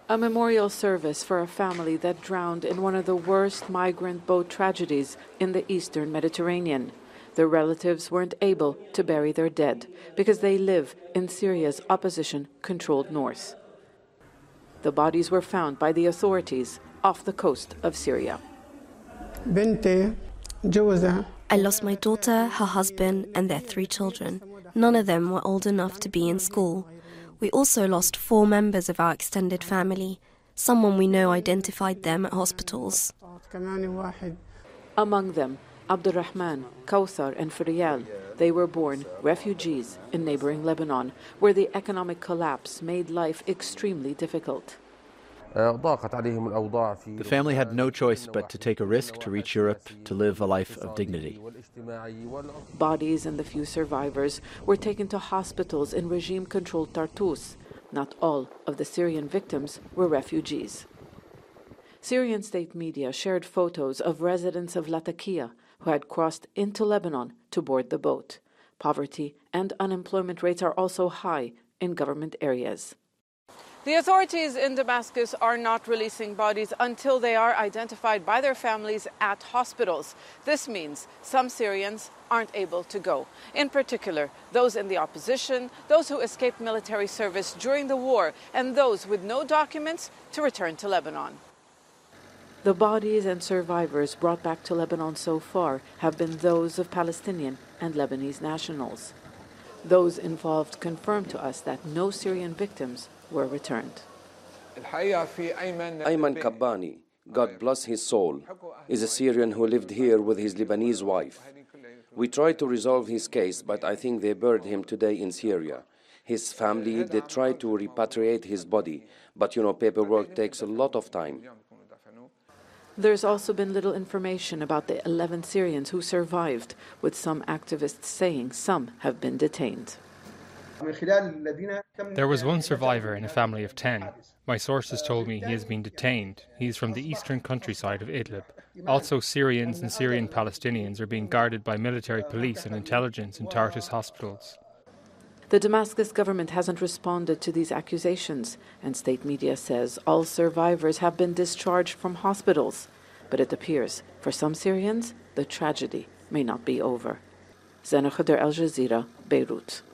A memorial service for a family that drowned in one of the worst migrant boat tragedies in the eastern Mediterranean. Their relatives weren't able to bury their dead because they live in Syria's opposition-controlled north. The bodies were found by the authorities off the coast of Syria. I lost my daughter, her husband, and their 3 children. None of them were old enough to be in school. We also lost 4 members of our extended family. Someone we know identified them at hospitals. Among them, Abdurrahman, Kawthar, and Farial. They were born refugees in neighboring Lebanon, where the economic collapse made life extremely difficult. The family had no choice but to take a risk to reach Europe to live a life of dignity. Bodies and the few survivors were taken to hospitals in regime-controlled Tartus. Not all of the Syrian victims were refugees. Syrian state media shared photos of residents of Latakia who had crossed into Lebanon to board the boat. Poverty and unemployment rates are also high in government areas. The authorities in Damascus are not releasing bodies until they are identified by their families at hospitals. This means some Syrians aren't able to go. In particular, those in the opposition, those who escaped military service during the war, and those with no documents to return to Lebanon. The bodies and survivors brought back to Lebanon so far have been those of Palestinian and Lebanese nationals. Those involved confirmed to us that no Syrian victims were returned. Ayman Kabbani, God bless his soul, is a Syrian who lived here with his Lebanese wife. We tried to resolve his case, but I think they buried him today in Syria. His family, they tried to repatriate his body, but paperwork takes a lot of time. There's also been little information about the 11 Syrians who survived, with some activists saying some have been detained. There was one survivor in a family of 10. My sources told me he has been detained. He is from the eastern countryside of Idlib. Also, Syrians and Syrian Palestinians are being guarded by military police and intelligence in Tartus hospitals. The Damascus government hasn't responded to these accusations, and state media says all survivors have been discharged from hospitals. But it appears, for some Syrians, the tragedy may not be over. Zena Khader, Al Jazeera, Beirut.